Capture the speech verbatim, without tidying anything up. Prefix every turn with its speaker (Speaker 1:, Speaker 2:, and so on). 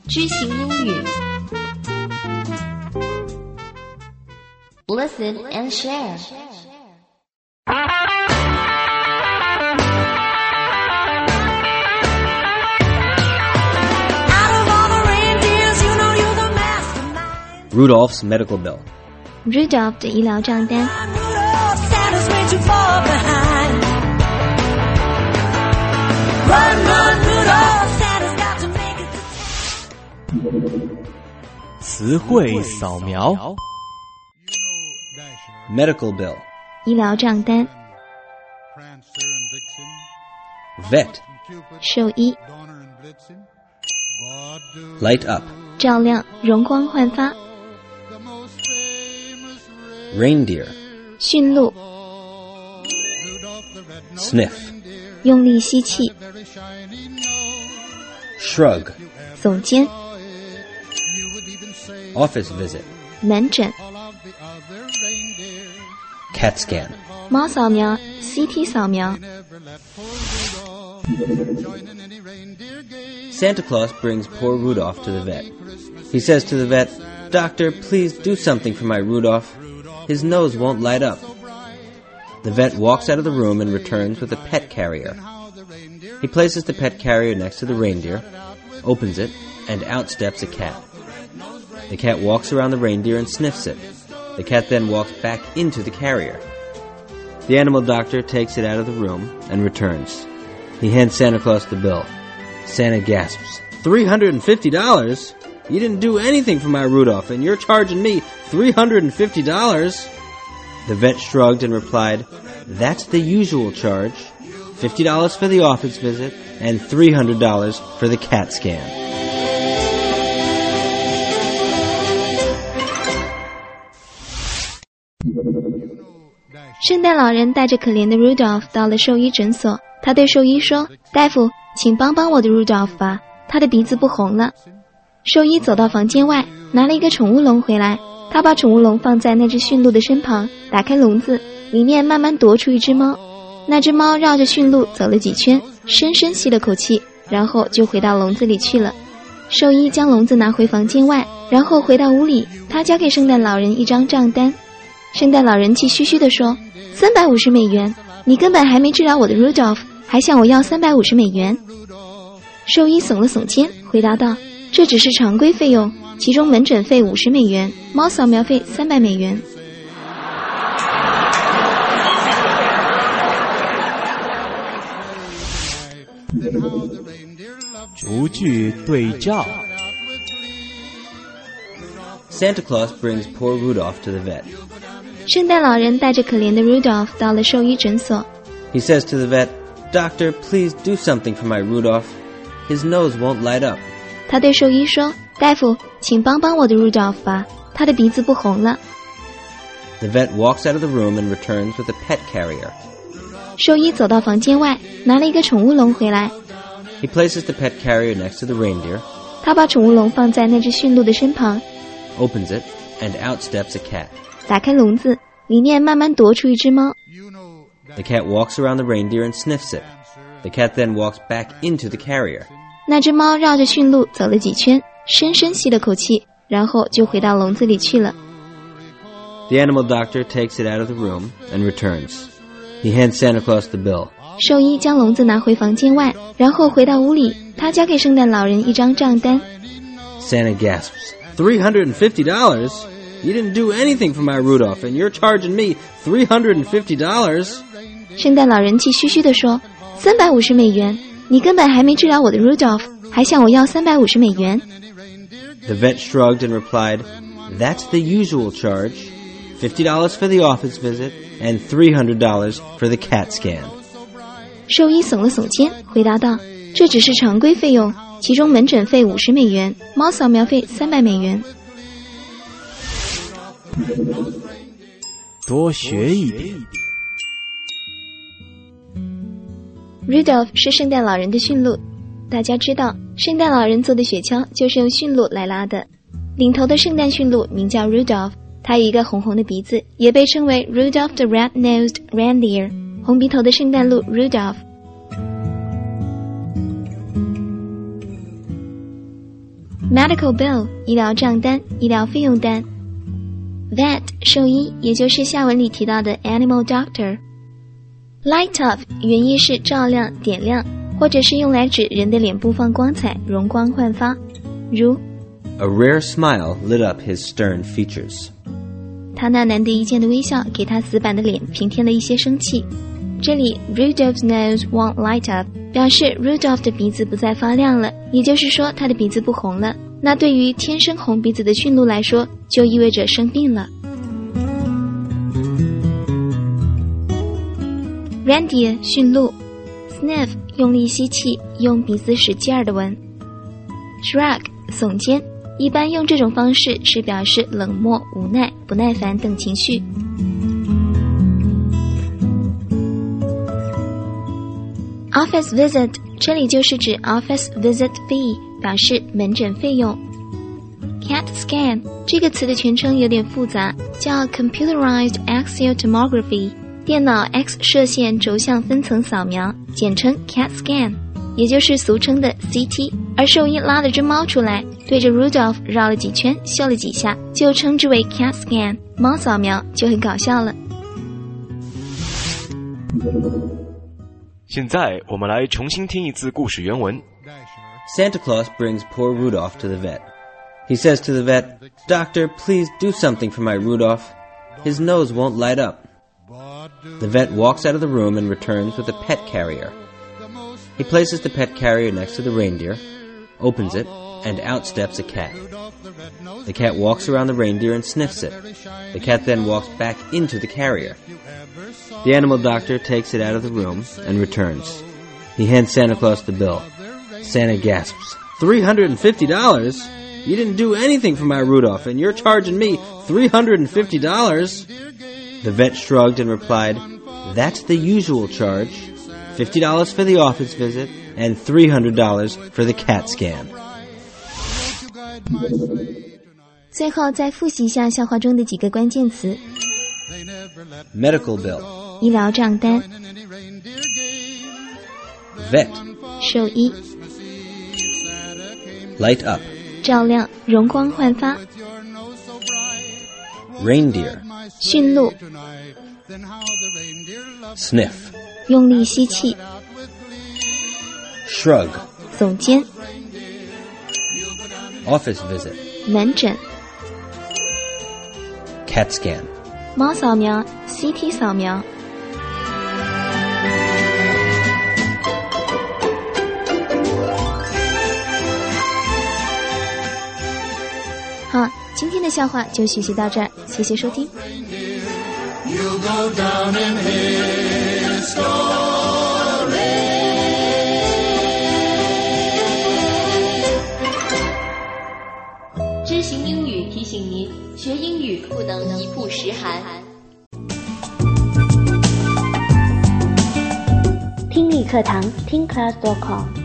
Speaker 1: 知行英语 Listen and share.
Speaker 2: Rudolph's medical bill.
Speaker 3: Rudolph 的医疗账单。
Speaker 4: 词汇扫描
Speaker 2: Medical bill.
Speaker 3: 医疗账单。
Speaker 2: Vet.
Speaker 3: 兽医。
Speaker 2: Light up.
Speaker 3: 照亮，容光焕发。
Speaker 2: Reindeer.
Speaker 3: 驯鹿。
Speaker 2: Sniff.
Speaker 3: 用力吸气。
Speaker 2: Shrug.
Speaker 3: 耸肩。
Speaker 2: Office visit.
Speaker 3: 门诊。
Speaker 2: Cat scan.
Speaker 3: 猫扫描 C T 扫描。
Speaker 2: Santa Claus brings poor Rudolph to the vet. He says to the vet, "Doctor, please do something for my Rudolph. His nose won't light up." The vet walks out of the room and returns with a pet carrier. He places the pet carrier next to the reindeer, opens it, and out steps a cat. The cat walks around the reindeer and sniffs it. The cat then walks back into the carrier. The animal doctor takes it out of the room and returns. He hands Santa Claus the bill. Santa gasps, three hundred fifty dollars? You didn't do anything for my Rudolph, and you're charging me three hundred fifty dollars? The vet shrugged and replied, "That's the usual charge. fifty dollars for the office visit, and three hundred dollars for the cat scan."
Speaker 3: 圣诞老人带着可怜的 Rudolph 到了兽医诊所，他对兽医说：“大夫，请帮帮我的 Rudolph 吧，他的鼻子不红了。”兽医走到房间外，拿了一个宠物笼回来，他把宠物笼放在那只驯鹿的身旁，打开笼子，里面慢慢踱出一只猫。那只猫绕着驯鹿走了几圈，深深吸了口气，然后就回到笼子里去了。兽医将笼子拿回房间外，然后回到屋里，他交给圣诞老人一张账单。圣诞老人气吁吁地说：“三百五十美元，你根本还没治疗我的 Rudolph， 还向我要三百五十美元。”兽医耸了耸肩，回答道：“这只是常规费用，其中门诊费五十美元，猫扫描费三百美元。”
Speaker 4: 逐句对照
Speaker 2: Santa Claus brings poor Rudolph to the vet.
Speaker 3: 圣诞老人带着可怜的 Rudolph 到了兽医诊所。
Speaker 2: He says to the vet, "Doctor, please do something for my Rudolph. His nose won't light up."
Speaker 3: 他对兽医说：“大夫，请帮帮我的 Rudolph 吧，他的鼻子不红了。”
Speaker 2: The vet walks out of the room and returns with a pet carrier.
Speaker 3: 兽医走到房间外，拿了一个宠物笼回来。
Speaker 2: He places the pet carrier next to the reindeer,
Speaker 3: 他把宠物笼放在那只驯鹿的身旁，
Speaker 2: opens it, and out steps a cat.
Speaker 3: 打开笼子，里面慢慢踱出一只猫。
Speaker 2: The cat walks around the reindeer and sniffs it. The cat then walks back into the carrier.
Speaker 3: 那只猫绕着驯鹿走了几圈，深深吸了口气，然后就回到笼子里去了。
Speaker 2: The animal doctor takes it out of the room and returns. He hands Santa Claus the bill.
Speaker 3: 兽医将笼子拿回房间外，然后回到屋里，他交给圣诞老人一张账单。
Speaker 2: Santa gasps, three hundred fifty dollars? You didn't do anything for my Rudolph, and you're charging me three hundred fifty dollars?
Speaker 3: 圣诞老人气吁吁地说：“三百五十美元，你根本还没治疗我的 Rudolph， 还向我要三百五十美元。”
Speaker 2: The vet shrugged and replied, "That's the usual charge. fifty dollars for the office visit, and three hundred dollars for the cat scan."
Speaker 3: 兽医耸了耸肩，回答道：“这只是常规费用，其中门诊费五十美元，猫扫描费三百美元。”
Speaker 4: 多学一点。
Speaker 3: Rudolph 是圣诞老人的驯鹿，大家知道，圣诞老人做的雪橇就是用驯鹿来拉的。领头的圣诞驯鹿名叫 Rudolph， 它有一个红红的鼻子，也被称为 Rudolph the Red-Nosed Reindeer， 红鼻头的圣诞鹿 Rudolph。 Medical bill 医疗账单、医疗费用单。Vet 兽医，也就是下文里提到的 animal doctor。 Light up 原意是照亮、点亮，或者是用来指人的脸部放光彩、容光焕发，如
Speaker 2: A rare smile lit up his stern features.
Speaker 3: 他那难得一见的微笑给他死板的脸平添了一些生气。这里 Rudolph's nose won't light up 表示 Rudolph 的鼻子不再发亮了，也就是说他的鼻子不红了。那对于天生红鼻子的驯鹿来说，就意味着生病了。Reindeer 驯鹿， Sniff 用力吸气，用鼻子使劲儿的闻。Shrug 耸肩，一般用这种方式是表示冷漠、无奈、不耐烦等情绪。Office visit 这里就是指 office visit fee， 表示门诊费用。Cat scan 这个词的全称有点复杂，叫 computerized axial tomography， 电脑 X 射线轴向分层扫描，简称 Cat scan， 也就是俗称的 C T。 而兽医拉了只猫出来，对着 Rudolph 绕了几圈，嗅了几下，就称之为 Cat scan， 猫扫描就很搞笑了。
Speaker 4: 现在我们来重新听一次故事原文。
Speaker 2: Santa Claus brings poor Rudolph to the vet. He says to the vet, "Doctor, please do something for my Rudolph. His nose won't light up." The vet walks out of the room and returns with a pet carrier. He places the pet carrier next to the reindeer, opens it, and out steps a cat. The cat walks around the reindeer and sniffs it. The cat then walks back into the carrier. The animal doctor takes it out of the room and returns. He hands Santa Claus the bill. Santa gasps, three hundred fifty dollars? You didn't do anything for my Rudolph, and you're charging me three hundred fifty dollars? The vet shrugged and replied, "That's the usual charge. fifty dollars for the office visit, and three hundred dollars for the cat scan."
Speaker 3: 最后再复习一下笑话中的几个关键词。
Speaker 2: Medical bill.
Speaker 3: 医疗账单。
Speaker 2: Vet.
Speaker 3: 兽医。
Speaker 2: Light up.
Speaker 3: 照亮，容光焕发。
Speaker 2: Reindeer.
Speaker 3: 驯鹿。
Speaker 2: Sniff.
Speaker 3: 用力吸气。
Speaker 2: Shrug.
Speaker 3: 耸肩。
Speaker 2: Office visit.
Speaker 3: 门诊。
Speaker 2: Cat scan.
Speaker 3: 猫扫描 C T 扫描。好，今天的笑话就学习到这儿，谢谢收听。
Speaker 1: 知行英语提醒您，学英语不能一曝十寒。
Speaker 3: 听力课堂听 class dot com